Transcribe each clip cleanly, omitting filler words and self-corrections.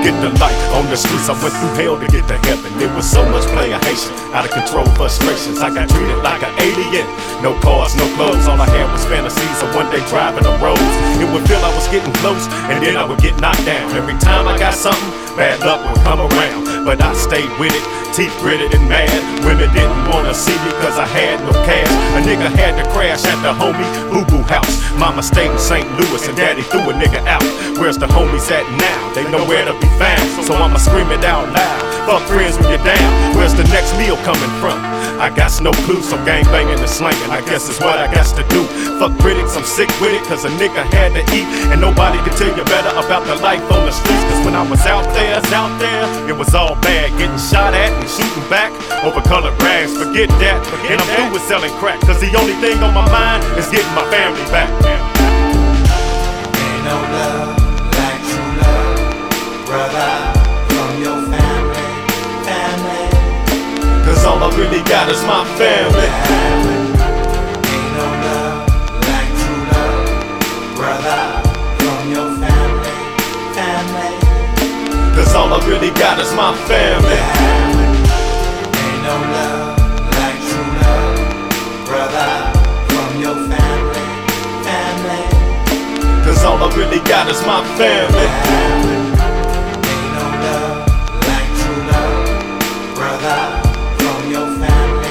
get the light. On the streets, I went through hell to get to heaven. It was so much player Haitian, out of control frustrations. I got treated like an alien. No cars, no clothes, all I had was fantasies of one day driving the roads. It would feel I was getting close, and then I would get knocked down. Every time I got something, bad luck would come around. But I stayed with it, teeth gritted and mad. Women didn't wanna see me cause I had no cash. A nigga had to crash at the homie Boo Boo house. Mama stayed in St. Louis and daddy threw a nigga out. Where's the homies at now? They know where to be found. So I'ma scream it out loud. Fuck friends when you're down. Where's the next meal coming from? I got no clue, so gang banging and slanging, I guess is what I got to do. Fuck critics, I'm sick with it, cause a nigga had to eat. And nobody can tell you better about the life on the streets. Cause when I was out there, it was all bad. Getting shot at and shooting back over colored rags. Forget that, and I'm through with selling crack. Cause the only thing on my mind is getting my family back. Ain't no love like true love, brother, from your family. Cause all I really got is my family. Ain't no love like true love, brother, from your family. Cause all I really got is my family. Ain't no love like true love, brother, from your family. Cause all I really got is my family. Ain't no love like true love, brother, from your family.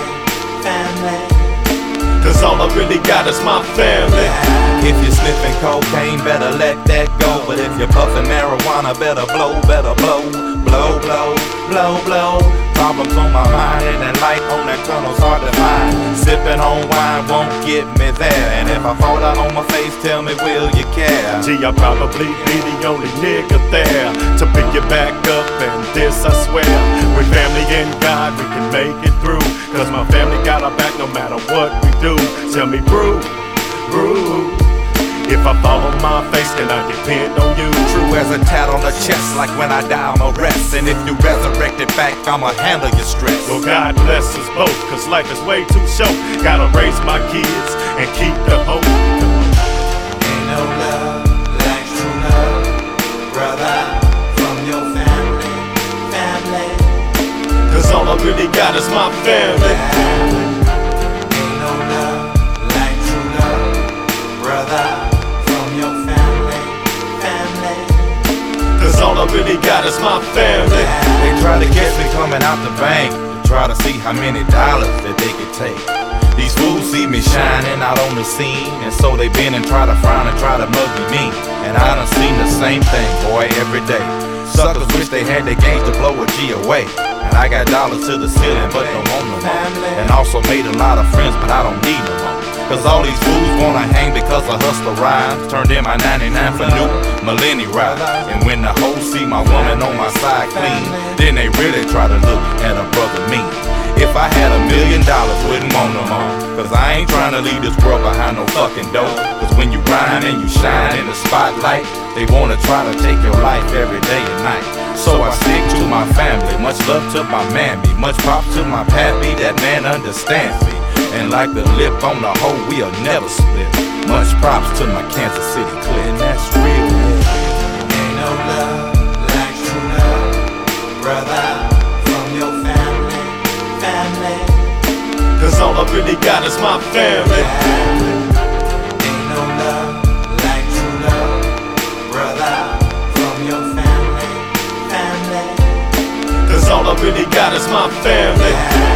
Cause all I really got is my family. If you're sniffing cocaine, better let that go. But if you're puffing marijuana, better blow, blow, blow, blow, blow. Problems on my mind and that light on that tunnel's hard to find. Sipping on wine won't get me there. And if I fall down on my face, tell me, will you care? Gee, I'll probably be the only nigga there to pick you back up, and this I swear, with family and God we can make it through. Cause my family got our back no matter what we do. Tell me, bro, if I fall on my face, then I depend on you. True as a tat on the chest, like when I die I'ma rest. And if you resurrect it back, I'ma handle your stress. Well, God bless us both, cause life is way too short. Gotta raise my kids and keep the hope. Ain't no love like true love, brother, from your family. Cause all I really got is my family. Ain't no love like true love, brother, from your family. Cause all I really got is my family. They try to catch me coming out the bank, to try to see how many dollars that they could take. These fools see me shining out on the scene, and so they bend and try to frown and try to mug me mean. And I done seen the same thing, boy, every day. Suckers wish they had their games to blow a G away. And I got dollars to the ceiling, but don't want no more. And also made a lot of friends, but I don't need no more. Cause all these fools wanna hang because I hustle rhymes. Turned in my 99 for new millennial ride. And when the hoes see my woman on my side clean, then they really try to look at a brother mean. If I had $1 million, wouldn't want no more. Cause I ain't trying to leave this world behind no fucking door. Cause when you grind and you shine in the spotlight, they wanna try to take your life every day and night. So I stick to my family, much love to my mammy, much props to my pappy, that man understands me. And like the lip on the hole, we'll never split. Much props to my Kansas City clique, and that's real. Ain't no love like true love, brother, from your family. Cause all I really got is my family. Ain't no love like true love, brother, from your family. Cause all I really got is my family.